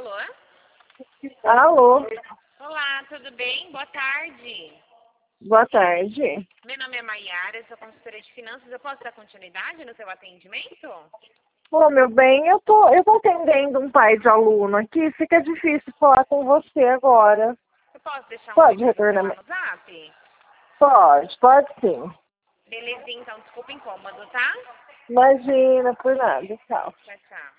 Alô? Alô, Olá, tudo bem? Boa tarde. boa tarde. Meu nome é Maiara, sou consultora de finanças. Eu posso dar continuidade no seu atendimento? Ô, meu bem, eu tô atendendo um pai de aluno aqui, fica difícil falar com você agora. Eu posso deixar um Pode recado retornar? no Zap? Pode sim. Belezinha, então, desculpa o incômodo, tá? Imagina, por nada, tchau. Tchau, tchau.